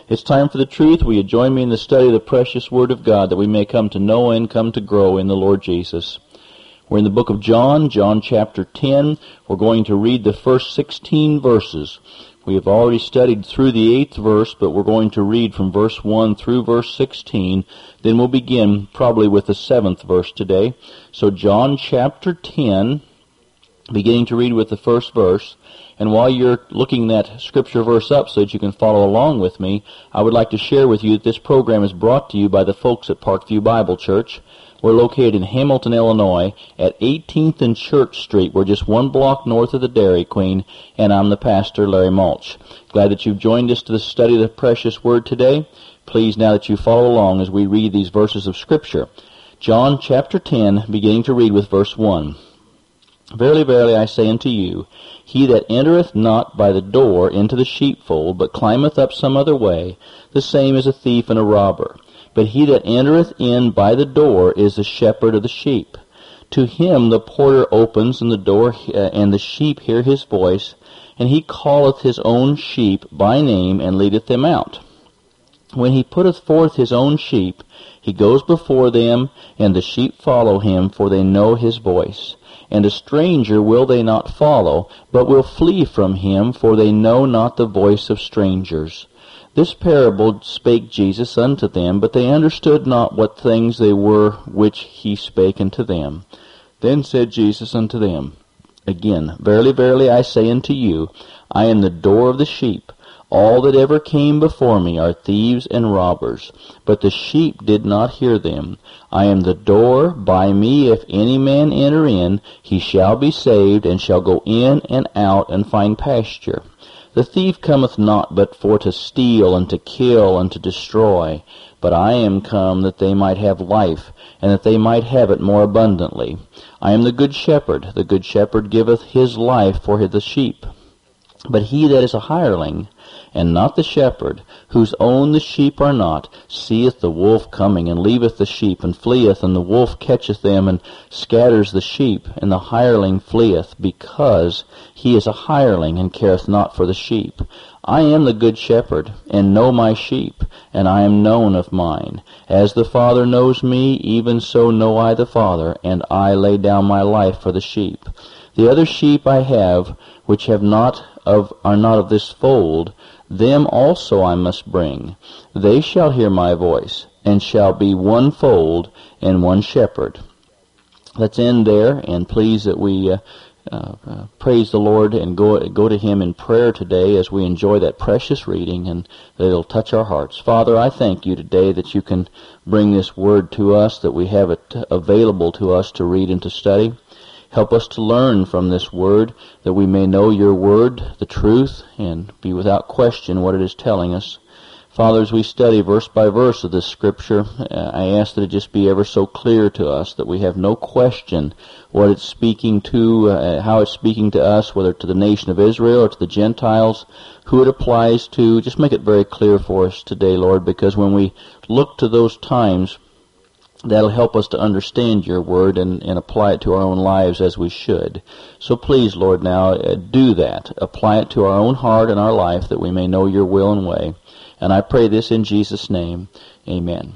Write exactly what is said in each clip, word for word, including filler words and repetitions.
It's time for the truth. Will you join me in the study of the precious Word of God that we may come to know and come to grow in the Lord Jesus? We're in the book of John, John chapter ten. We're going to read the first sixteen verses. We have already studied through the eighth verse, but we're going to read from verse one through verse sixteen. Then we'll begin probably with the seventh verse today. So John chapter ten, beginning to read with the first verse. And while you're looking that scripture verse up so that you can follow along with me, I would like to share with you that this program is brought to you by the folks at Parkview Bible Church. We're located in Hamilton, Illinois, at eighteenth and Church Street. We're just one block north of the Dairy Queen, and I'm the pastor, Larry Mulch. Glad that you've joined us to the study of the precious Word today. Please, now that you follow along as we read these verses of Scripture. John chapter ten, beginning to read with verse one. Verily, verily, I say unto you, he that entereth not by the door into the sheepfold, but climbeth up some other way, the same is a thief and a robber. But he that entereth in by the door is the shepherd of the sheep. To him the porter opens, and the door uh, and the sheep hear his voice, and he calleth his own sheep by name, and leadeth them out. When he putteth forth his own sheep, he goes before them, and the sheep follow him, for they know his voice. And a stranger will they not follow, but will flee from him, for they know not the voice of strangers. This parable spake Jesus unto them, but they understood not what things they were which he spake unto them. Then said Jesus unto them again, Verily, verily, I say unto you, I am the door of the sheep. All that ever came before me are thieves and robbers, but the sheep did not hear them. I am the door. By me if any man enter in, he shall be saved, and shall go in and out and find pasture. The thief cometh not but for to steal, and to kill, and to destroy. But I am come that they might have life, and that they might have it more abundantly. I am the good shepherd. The good shepherd giveth his life for the sheep. But he that is a hireling, and not the shepherd, whose own the sheep are not, seeth the wolf coming, and leaveth the sheep, and fleeth, and the wolf catcheth them, and scatters the sheep, and the hireling fleeth, because he is a hireling, and careth not for the sheep. I am the good shepherd, and know my sheep, and I am known of mine. As the Father knows me, even so know I the Father, and I lay down my life for the sheep. The other sheep I have, which have not of are not of this fold, them also I must bring. They shall hear my voice, and shall be one fold and one shepherd. Let's end there, and please that we uh, uh, uh, praise the Lord and go go to Him in prayer today as we enjoy that precious reading, and that it'll touch our hearts. Father, I thank you today that you can bring this word to us, that we have it available to us to read and to study. Help us to learn from this word, that we may know your word, the truth, and be without question what it is telling us. Father, as we study verse by verse of this scripture, uh, I ask that it just be ever so clear to us, that we have no question what it's speaking to, uh, how it's speaking to us, whether to the nation of Israel or to the Gentiles, who it applies to. Just make it very clear for us today, Lord, because when we look to those times, that'll help us to understand your word and, and apply it to our own lives as we should. So please, Lord, now uh, do that. Apply it to our own heart and our life, that we may know your will and way. And I pray this in Jesus' name. Amen.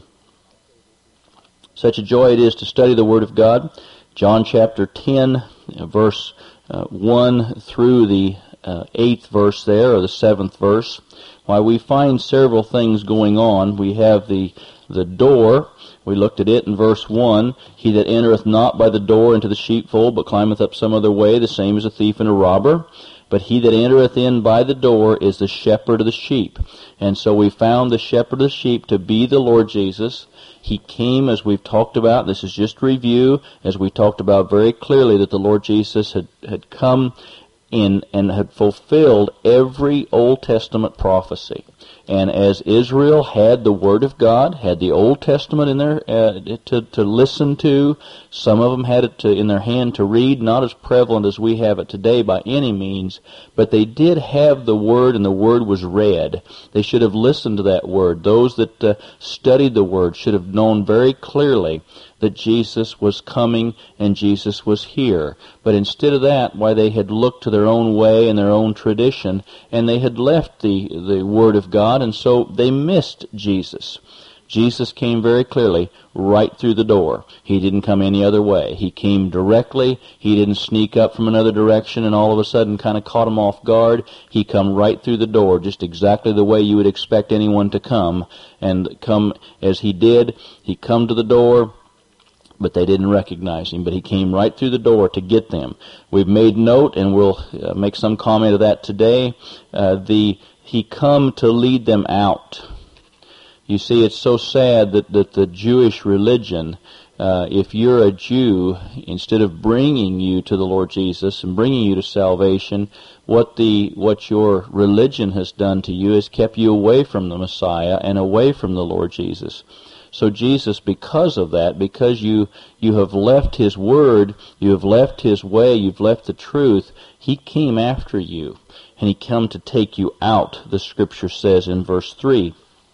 Such a joy it is to study the Word of God. John chapter ten, verse uh, one through the uh, eighth verse there, or the seventh verse. While we find several things going on, we have the the door. We looked at it in verse one. He that entereth not by the door into the sheepfold, but climbeth up some other way, the same is a thief and a robber. But he that entereth in by the door is the shepherd of the sheep. And so we found the shepherd of the sheep to be the Lord Jesus. He came, as we've talked about, this is just review, as we talked about very clearly, that the Lord Jesus had, had come in and had fulfilled every Old Testament prophecy. And as Israel had the Word of God, had the Old Testament in their uh, to to listen to, some of them had it to, in their hand to read, not as prevalent as we have it today by any means, but they did have the Word, and the Word was read. They should have listened to that Word. Those that uh, studied the Word should have known very clearly that Jesus was coming and Jesus was here. But instead of that, why, they had looked to their own way and their own tradition, and they had left the, the Word of God God, and so they missed Jesus. Jesus came very clearly right through the door. He didn't come any other way. He came directly. He didn't sneak up from another direction and all of a sudden kind of caught him off guard. He come right through the door, just exactly the way you would expect anyone to come. And come as he did, he come to the door, but they didn't recognize him. But he came right through the door to get them. We've made note, and we'll uh, make some comment of that today. Uh, the he come to lead them out. You see, it's so sad that, that the Jewish religion, uh, if you're a Jew, instead of bringing you to the Lord Jesus and bringing you to salvation, what the what your religion has done to you is kept you away from the Messiah and away from the Lord Jesus. So Jesus, because of that, because you you have left His Word, you have left His way, you've left the truth, He came after you, and He came to take you out, the Scripture says in verse three.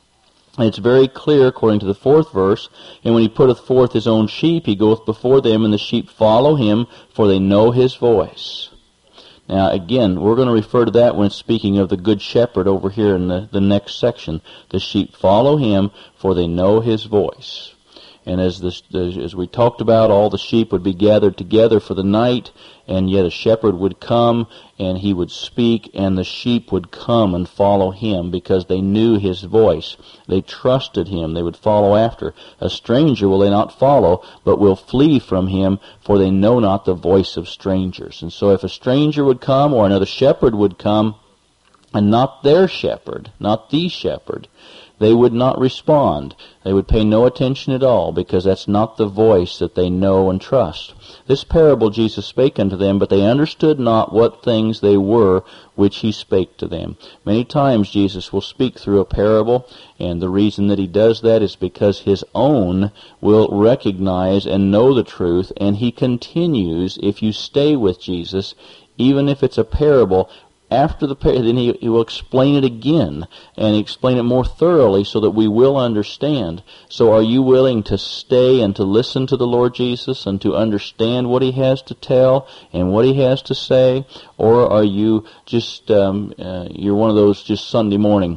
And it's very clear, according to the fourth verse, and when He putteth forth His own sheep, He goeth before them, and the sheep follow Him, for they know His voice. Now, again, we're going to refer to that when speaking of the Good Shepherd over here in the, the next section. The sheep follow Him, for they know His voice. And as this, as we talked about, all the sheep would be gathered together for the night, and yet a shepherd would come, and he would speak, and the sheep would come and follow him because they knew his voice. They trusted him. They would follow after. A stranger will they not follow, but will flee from him, for they know not the voice of strangers. And so if a stranger would come, or another shepherd would come, and not their shepherd, not the shepherd, they would not respond. They would pay no attention at all, because that's not the voice that they know and trust. This parable Jesus spake unto them, but they understood not what things they were which He spake to them. Many times Jesus will speak through a parable, and the reason that He does that is because His own will recognize and know the truth, and He continues, if you stay with Jesus, even if it's a parable, after the parable, then he, he will explain it again, and explain it more thoroughly so that we will understand. So are you willing to stay and to listen to the Lord Jesus and to understand what He has to tell and what He has to say? Or are you just, um, uh, you're one of those just Sunday morning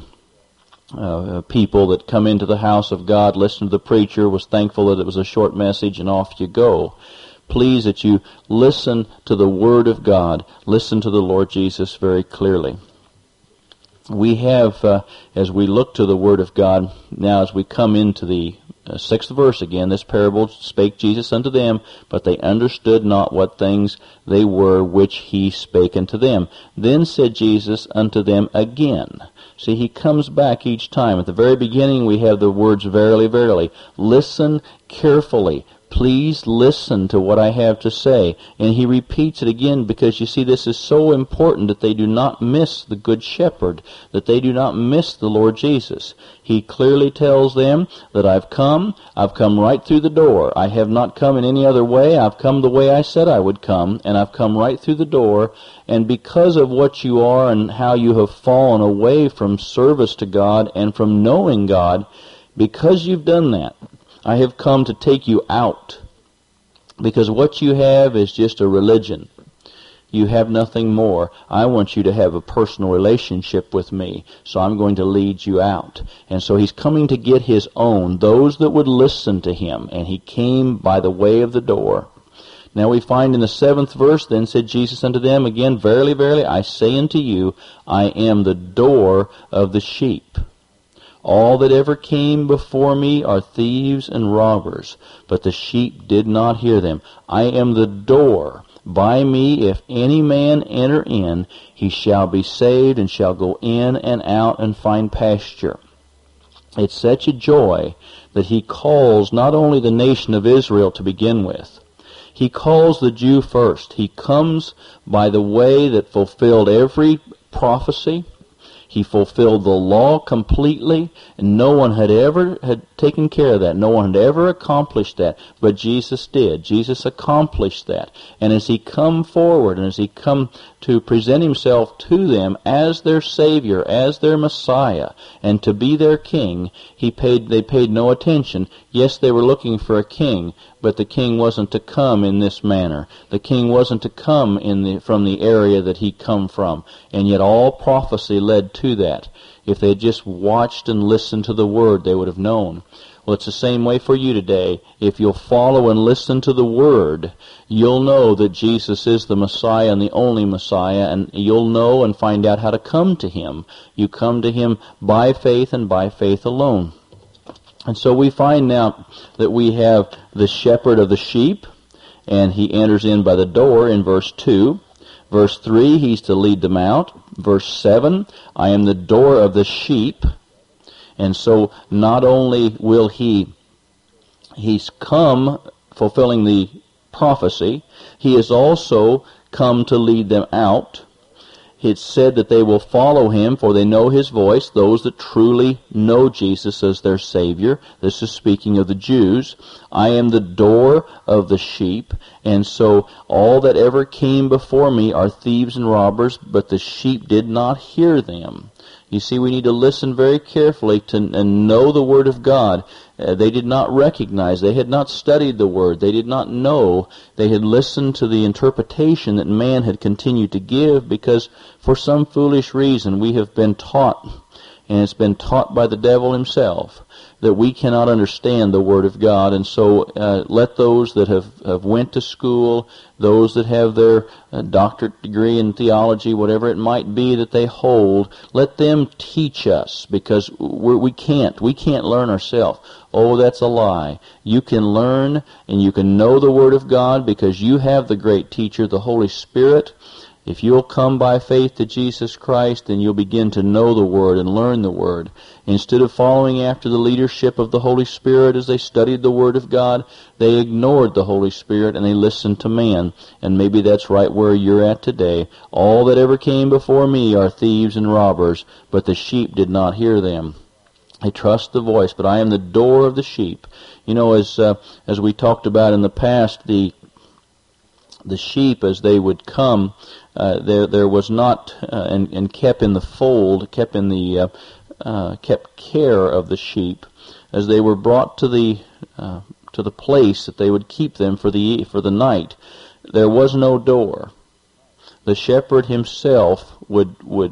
uh, people that come into the house of God, listen to the preacher, was thankful that it was a short message, and off you go? Please that you listen to the Word of God. Listen to the Lord Jesus very clearly. We have, uh, as we look to the Word of God, now as we come into the uh, sixth verse again, this parable spake Jesus unto them, but they understood not what things they were which He spake unto them. Then said Jesus unto them again. See, He comes back each time. At the very beginning we have the words, verily, verily. Listen carefully. Please listen to what I have to say. And He repeats it again because, you see, this is so important that they do not miss the Good Shepherd, that they do not miss the Lord Jesus. He clearly tells them that I've come, I've come right through the door. I have not come in any other way. I've come the way I said I would come, and I've come right through the door. And because of what you are and how you have fallen away from service to God and from knowing God, because you've done that, I have come to take you out, because what you have is just a religion. You have nothing more. I want you to have a personal relationship with me, so I'm going to lead you out. And so He's coming to get His own, those that would listen to Him, and He came by the way of the door. Now we find in the seventh verse, then said Jesus unto them again, verily, verily, I say unto you, I am the door of the sheep. All that ever came before me are thieves and robbers, but the sheep did not hear them. I am the door. By me, if any man enter in, he shall be saved, and shall go in and out and find pasture. It's such a joy that He calls not only the nation of Israel to begin with. He calls the Jew first. He comes by the way that fulfilled every prophecy. He fulfilled the law completely, and no one had ever had taken care of that. No one had ever accomplished that, but Jesus did. Jesus accomplished that. And as He come forward, and as He come to present Himself to them as their Savior, as their Messiah, and to be their King, he paid. they paid no attention. Yes, they were looking for a king, but the king wasn't to come in this manner. The king wasn't to come in the, from the area that he come from. And yet all prophecy led to that. If they had just watched and listened to the Word, they would have known. Well, it's the same way for you today. If you'll follow and listen to the Word, you'll know that Jesus is the Messiah and the only Messiah, and you'll know and find out how to come to Him. You come to Him by faith and by faith alone. And so we find now that we have the shepherd of the sheep, and he enters in by the door in verse two. Verse three, he's to lead them out. Verse seven, I am the door of the sheep. And so not only will he, he's come fulfilling the prophecy, he has also come to lead them out. It's said that they will follow him, for they know his voice, those that truly know Jesus as their Savior. This is speaking of the Jews. I am the door of the sheep, and so all that ever came before me are thieves and robbers, but the sheep did not hear them. You see, we need to listen very carefully to and know the Word of God. Uh, they did not recognize. They had not studied the Word. They did not know. They had listened to the interpretation that man had continued to give because for some foolish reason we have been taught, and it's been taught by the devil himself, that we cannot understand the Word of God. And so uh, let those that have, have went to school, those that have their uh, doctorate degree in theology, whatever it might be that they hold, let them teach us, because we're, we can't. We can't learn ourselves. Oh, that's a lie. You can learn and you can know the Word of God because you have the great teacher, the Holy Spirit. If you'll come by faith to Jesus Christ, then you'll begin to know the Word and learn the Word. Instead of following after the leadership of the Holy Spirit as they studied the Word of God, they ignored the Holy Spirit and they listened to man. And maybe that's right where you're at today. All that ever came before me are thieves and robbers, but the sheep did not hear them. They trust the voice, but I am the door of the sheep. You know, as uh, as we talked about in the past, the the sheep, as they would come, uh, there there was not uh, and, and kept in the fold, kept in the uh, uh, kept care of the sheep, as they were brought to the uh, to the place that they would keep them for the for the night. There was no door. The shepherd himself would would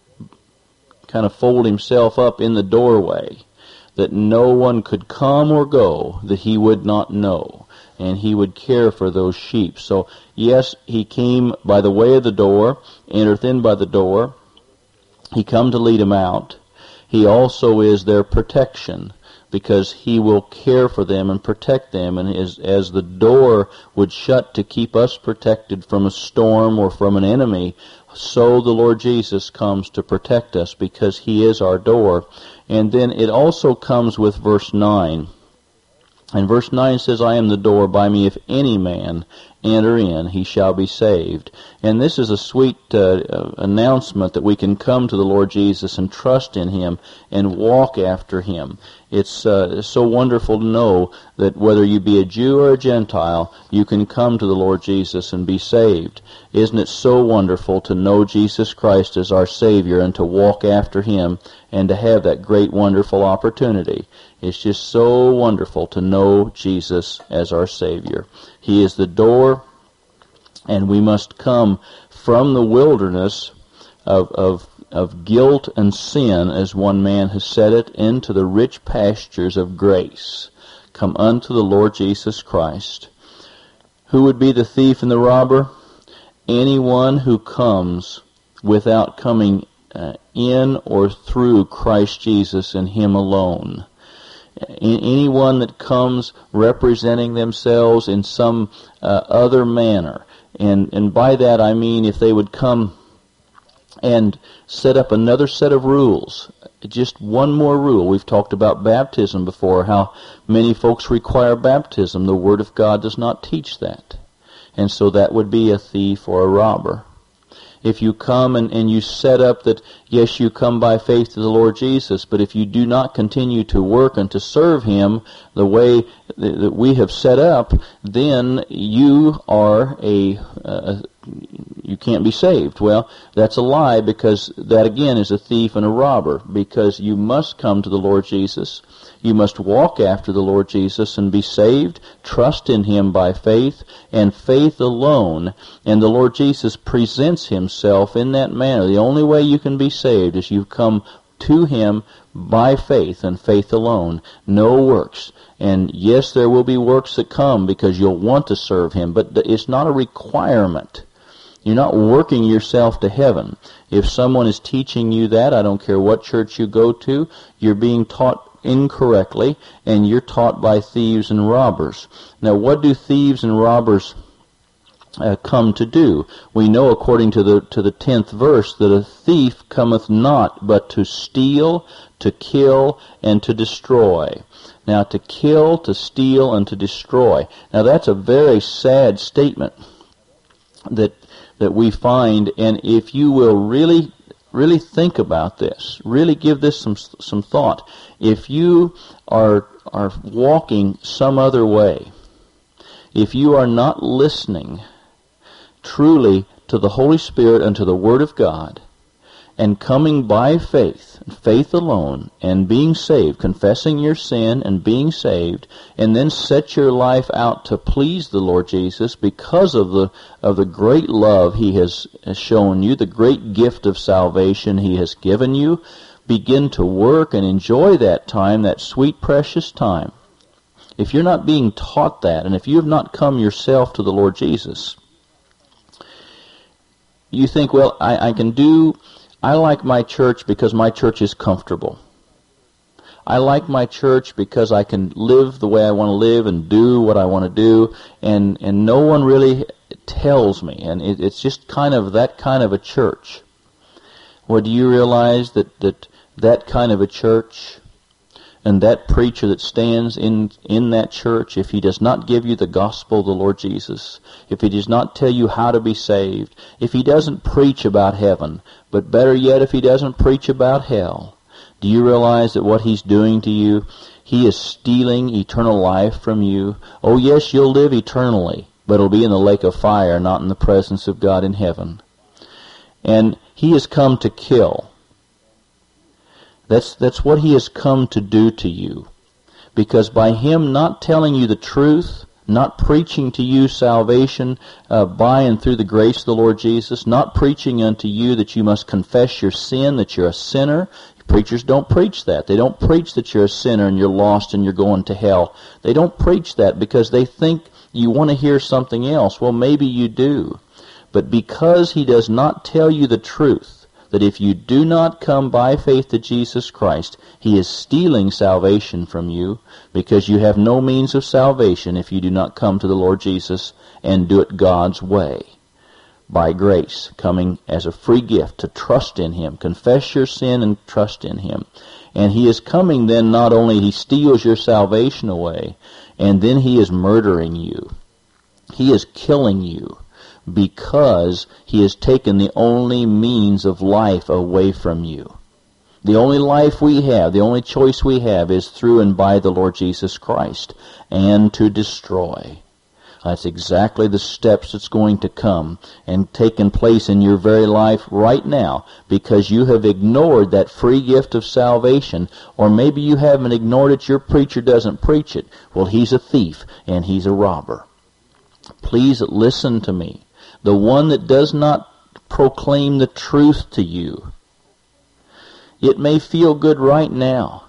kind of fold himself up in the doorway, that no one could come or go that he would not know. And he would care for those sheep. So, yes, he came by the way of the door, entereth in by the door. He come to lead them out. He also is their protection, because he will care for them and protect them. And as, as the door would shut to keep us protected from a storm or from an enemy, so the Lord Jesus comes to protect us, because he is our door. And then it also comes with verse nine. And verse nine says, I am the door, by me if any man enter in, he shall be saved. And this is a sweet uh, announcement that we can come to the Lord Jesus and trust in him and walk after him. It's uh, so wonderful to know that whether you be a Jew or a Gentile, you can come to the Lord Jesus and be saved. Isn't it so wonderful to know Jesus Christ as our Savior and to walk after him and to have that great, wonderful opportunity? It's just so wonderful to know Jesus as our Savior. He is the door, and we must come from the wilderness of, of, of guilt and sin, as one man has said it, into the rich pastures of grace. Come unto the Lord Jesus Christ. Who would be the thief and the robber? Anyone who comes without coming uh, in or through Christ Jesus and him alone. Anyone that comes representing themselves in some uh, other manner. And, and by that I mean if they would come and set up another set of rules, just one more rule. We've talked about baptism before, how many folks require baptism. The Word of God does not teach that. And so that would be a thief or a robber. If you come and, and you set up that, yes, you come by faith to the Lord Jesus, but if you do not continue to work and to serve him the way that we have set up, then you are a, uh, you can't be saved. Well, that's a lie, because that again is a thief and a robber, because you must come to the Lord Jesus. You must walk after the Lord Jesus and be saved, trust in him by faith, and faith alone. And the Lord Jesus presents himself in that manner. The only way you can be saved is you come to Him by faith and faith alone, no works. And yes, there will be works that come because you'll want to serve Him, but it's not a requirement. You're not working yourself to heaven. If someone is teaching you that, I don't care what church you go to, you're being taught incorrectly, and you're taught by thieves and robbers. Now, what do thieves and robbers uh, come to do? We know, according to the to the tenth verse, that a thief cometh not but to steal, to kill, and to destroy. Now, to kill, to steal, and to destroy. Now, that's a very sad statement that that we find, and if you will really really think about this, really give this some some thought, if you are are walking some other way, if you are not listening truly to the Holy Spirit and to the Word of God, and coming by faith, faith alone, and being saved, confessing your sin and being saved, and then set your life out to please the Lord Jesus because of the of the great love He has, has shown you, the great gift of salvation He has given you, begin to work and enjoy that time, that sweet, precious time. If you're not being taught that, and if you have not come yourself to the Lord Jesus, you think, well, I, I can do... I like my church because my church is comfortable. I like my church because I can live the way I want to live and do what I want to do, and, and no one really tells me, and it, it's just kind of that kind of a church. Well, do you realize that, that that kind of a church and that preacher that stands in, in that church, if he does not give you the gospel of the Lord Jesus, if he does not tell you how to be saved, if he doesn't preach about heaven, but better yet, if he doesn't preach about hell, do you realize that what he's doing to you, he is stealing eternal life from you? Oh yes, you'll live eternally, but it'll be in the lake of fire, not in the presence of God in heaven. And he has come to kill. That's that's what he has come to do to you. Because by him not telling you the truth, not preaching to you salvation uh, by and through the grace of the Lord Jesus, not preaching unto you that you must confess your sin, that you're a sinner. Preachers don't preach that. They don't preach that you're a sinner and you're lost and you're going to hell. They don't preach that because they think you want to hear something else. Well, maybe you do. But because he does not tell you the truth, that if you do not come by faith to Jesus Christ, he is stealing salvation from you, because you have no means of salvation if you do not come to the Lord Jesus and do it God's way, by grace, coming as a free gift to trust in him. Confess your sin and trust in him. And he is coming then, not only he steals your salvation away, and then he is murdering you. He is killing you, because he has taken the only means of life away from you. The only life we have, the only choice we have is through and by the Lord Jesus Christ, and to destroy. That's exactly the steps that's going to come and taking place in your very life right now, because you have ignored that free gift of salvation, or maybe you haven't ignored it, your preacher doesn't preach it. Well, he's a thief and he's a robber. Please listen to me. The one that does not proclaim the truth to you, it may feel good right now,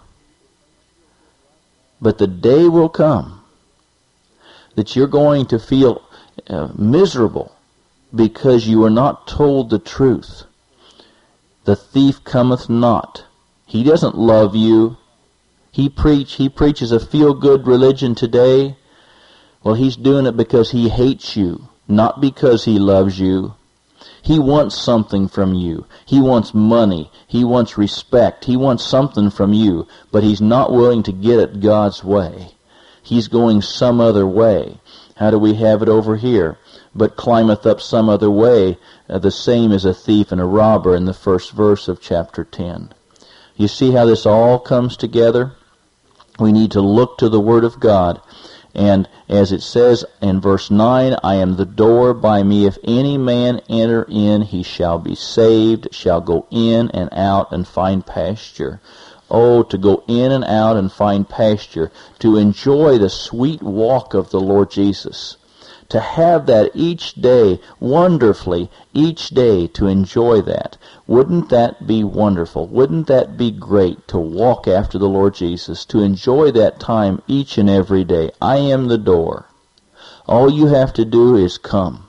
but the day will come that you're going to feel uh, miserable because you are not told the truth. The thief cometh not. He doesn't love you. He preach. He preaches a feel-good religion today. Well, he's doing it because he hates you, not because he loves you. He wants something from you. He wants money. He wants respect. He wants something from you, but he's not willing to get it God's way. He's going some other way. How do we have it over here? But climbeth up some other way, uh, the same as a thief and a robber, in the first verse of chapter ten. You see how this all comes together? We need to look to the Word of God. And as it says in verse nine, I am the door. By me if any man enter in, he shall be saved, shall go in and out and find pasture. Oh, to go in and out and find pasture, to enjoy the sweet walk of the Lord Jesus, to have that each day, wonderfully, each day to enjoy that. Wouldn't that be wonderful? Wouldn't that be great to walk after the Lord Jesus, to enjoy that time each and every day? I am the door. All you have to do is come.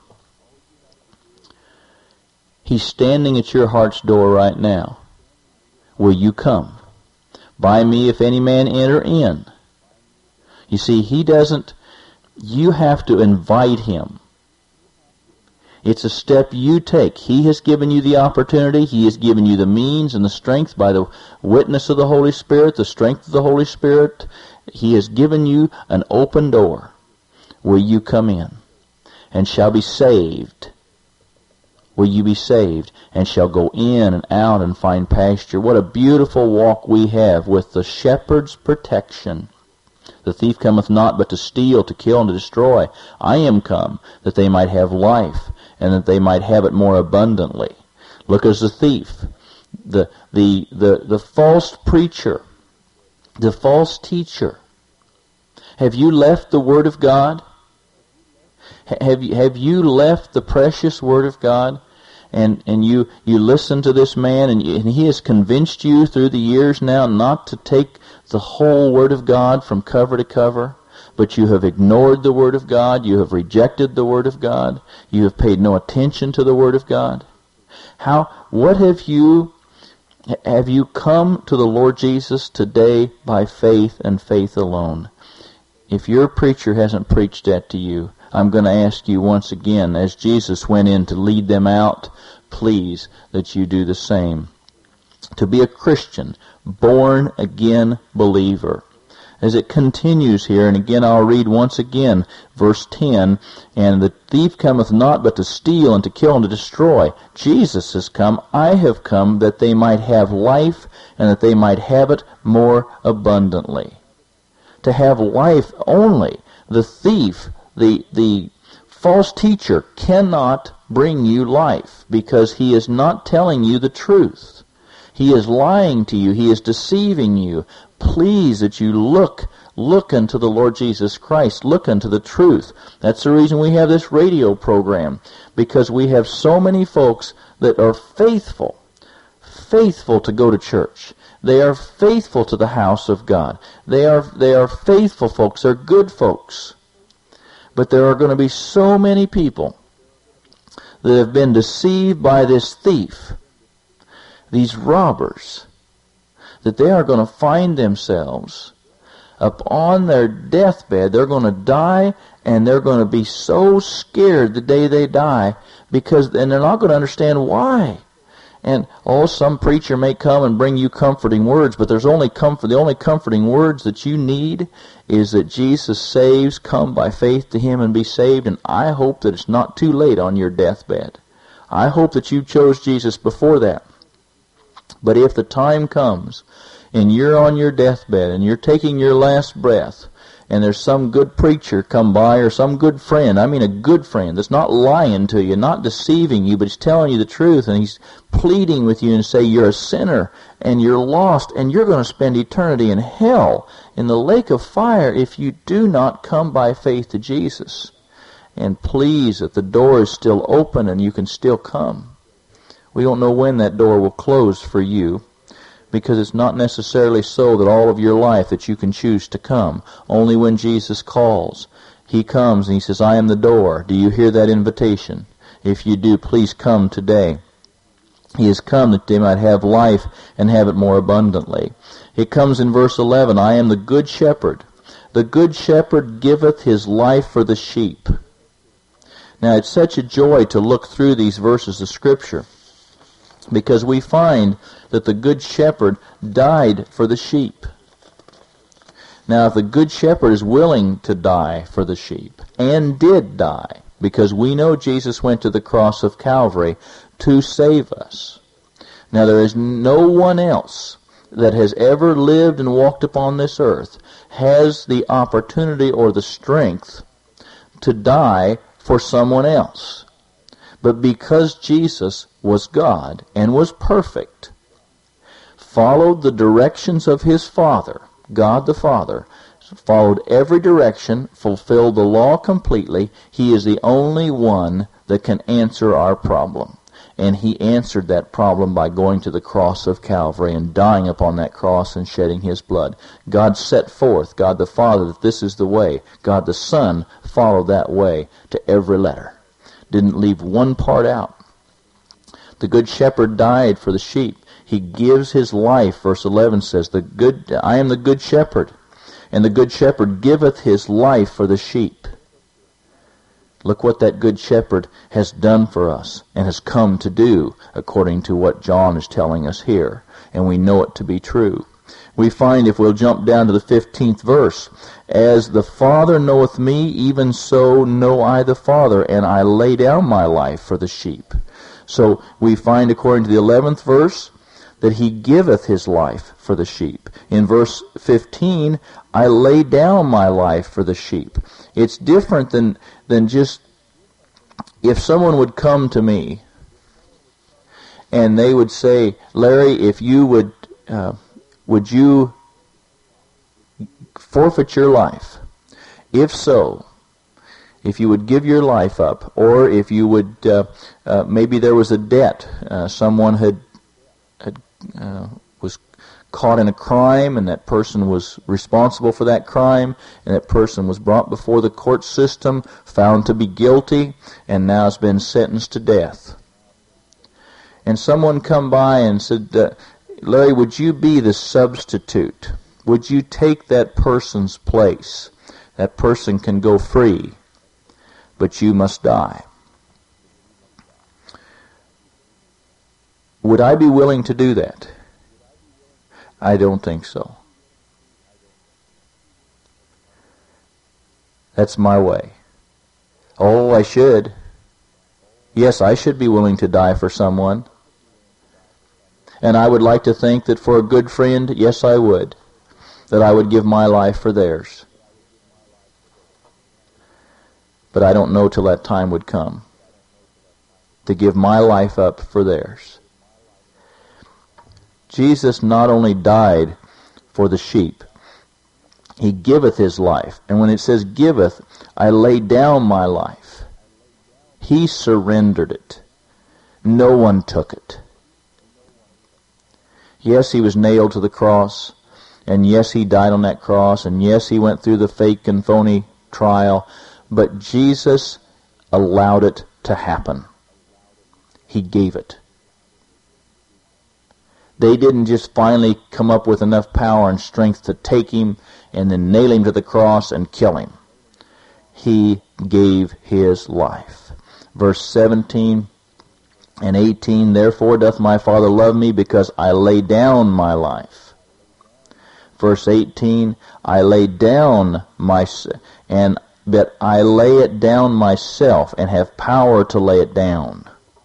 He's standing at your heart's door right now. Will you come? By me, if any man enter in. You see, he doesn't, you have to invite him. It's a step you take. He has given you the opportunity. He has given you the means and the strength by the witness of the Holy Spirit, the strength of the Holy Spirit. He has given you an open door. Will you come in and shall be saved? Will you be saved and shall go in and out and find pasture? What a beautiful walk we have with the shepherd's protection. The thief cometh not but to steal, to kill, and to destroy. I am come that they might have life, and that they might have it more abundantly. Look as the thief, the the the, the false preacher, the false teacher. Have you left the Word of God? Have you, have you left the precious Word of God? And and you, you listen to this man, and, you, and he has convinced you through the years now not to take the whole Word of God from cover to cover, but you have ignored the Word of God, you have rejected the Word of God, you have paid no attention to the Word of God. How, what have you, have you come to the Lord Jesus today by faith and faith alone? If your preacher hasn't preached that to you, I'm going to ask you once again, as Jesus went in to lead them out, please, that you do the same. To be a Christian, born-again believer. As it continues here, and again I'll read once again, verse ten, and the thief cometh not but to steal and to kill and to destroy. Jesus has come, I have come, that they might have life, and that they might have it more abundantly. To have life only. The thief, the the false teacher cannot bring you life because he is not telling you the truth. He is lying to you. He is deceiving you. Please that you look, look unto the Lord Jesus Christ. Look unto the truth. That's the reason we have this radio program, because we have so many folks that are faithful, faithful to go to church. They are faithful to the house of God. They are, they are faithful folks. They're good folks. But there are going to be so many people that have been deceived by this thief, these robbers, that they are going to find themselves upon their deathbed. They're going to die, and they're going to be so scared the day they die, because, and they're not going to understand why. And, oh, some preacher may come and bring you comforting words, but there's only comfort, the only comforting words that you need is that Jesus saves. Come by faith to Him and be saved. And I hope that it's not too late on your deathbed. I hope that you chose Jesus before that. But if the time comes and you're on your deathbed and you're taking your last breath, and there's some good preacher come by, or some good friend, I mean a good friend that's not lying to you, not deceiving you, but he's telling you the truth, and he's pleading with you and say you're a sinner and you're lost and you're going to spend eternity in hell, in the lake of fire, if you do not come by faith to Jesus. And please, that the door is still open and you can still come. We don't know when that door will close for you, because it's not necessarily so that all of your life that you can choose to come. Only when Jesus calls, He comes and He says, I am the door. Do you hear that invitation? If you do, please come today. He has come that they might have life and have it more abundantly. It comes in verse eleven, I am the good shepherd. The good shepherd giveth his life for the sheep. Now, it's such a joy to look through these verses of Scripture, because we find that the good shepherd died for the sheep. Now, if the good shepherd is willing to die for the sheep, and did die, because we know Jesus went to the cross of Calvary to save us. Now, there is no one else that has ever lived and walked upon this earth has the opportunity or the strength to die for someone else. But because Jesus was God and was perfect, followed the directions of His Father, God the Father, followed every direction, fulfilled the law completely. He is the only one that can answer our problem. And he answered that problem by going to the cross of Calvary and dying upon that cross and shedding his blood. God set forth, God the Father, that this is the way. God the Son followed that way to every letter. Didn't leave one part out. The good shepherd died for the sheep. He gives his life, verse eleven says, "The good I am the good shepherd, and the good shepherd giveth his life for the sheep." Look what that good shepherd has done for us and has come to do, according to what John is telling us here. And we know it to be true. We find, if we'll jump down to the fifteenth verse, "As the Father knoweth me, even so know I the Father, and I lay down my life for the sheep." So we find, according to the eleventh verse, that he giveth his life for the sheep. In verse fifteen, "I lay down my life for the sheep." It's different than, than just, if someone would come to me and they would say, "Larry, if you would, uh, would you forfeit your life? If so, if you would give your life up, or if you would, uh, uh, maybe there was a debt, uh, someone had, had uh, was caught in a crime, and that person was responsible for that crime, and that person was brought before the court system, found to be guilty, and now has been sentenced to death. And someone come by and said, uh, "Larry, would you be the substitute? Would you take that person's place? That person can go free, but you must die." Would I be willing to do that? I don't think so. That's my way. Oh, I should. Yes, I should be willing to die for someone. And I would like to think that for a good friend, yes, I would. That I would give my life for theirs. But I don't know till that time would come to give my life up for theirs. Jesus not only died for the sheep, he giveth his life. And when it says giveth, I lay down my life. He surrendered it. No one took it. Yes, he was nailed to the cross, and yes, he died on that cross, and yes, he went through the fake and phony trial, but Jesus allowed it to happen. He gave it. They didn't just finally come up with enough power and strength to take him and then nail him to the cross and kill him. He gave his life. Verse seventeen and eighteen, "Therefore doth my Father love me, because I lay down my life." Verse eighteen, "I lay down my, and that I lay it down myself, and have power to lay it down."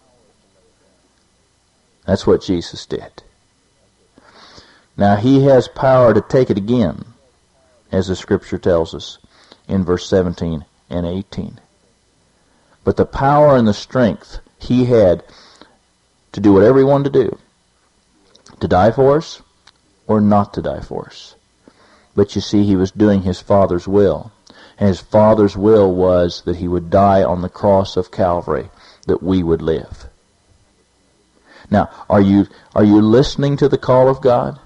That's what Jesus did. Now he has power to take it again, as the Scripture tells us in verse seventeen and eighteen. But the power and the strength he had to do whatever he wanted to do, to die for us or not to die for us. But you see, he was doing his Father's will. And his Father's will was that he would die on the cross of Calvary, that we would live. Now, are you, are you listening to the call of God?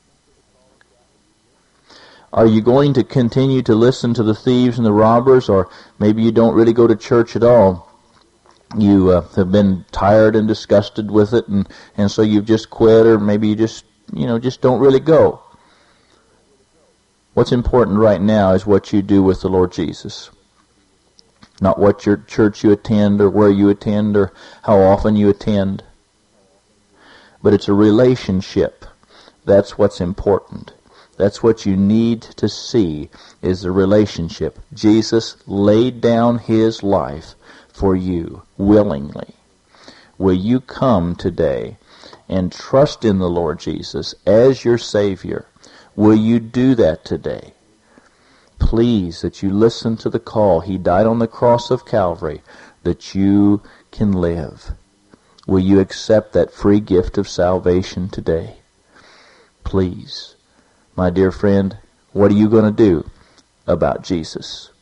Are you going to continue to listen to the thieves and the robbers, or maybe you don't really go to church at all? You uh, have been tired and disgusted with it, and, and so you've just quit, or maybe you just, you know, just don't really go. What's important right now is what you do with the Lord Jesus. Not what your church you attend, or where you attend, or how often you attend. But it's a relationship. That's what's important. That's what you need to see, is the relationship. Jesus laid down his life for you willingly. Will you come today and trust in the Lord Jesus as your Savior? Will you do that today? Please, that you listen to the call. He died on the cross of Calvary that you can live. Will you accept that free gift of salvation today? Please. My dear friend, what are you going to do? about Jesus.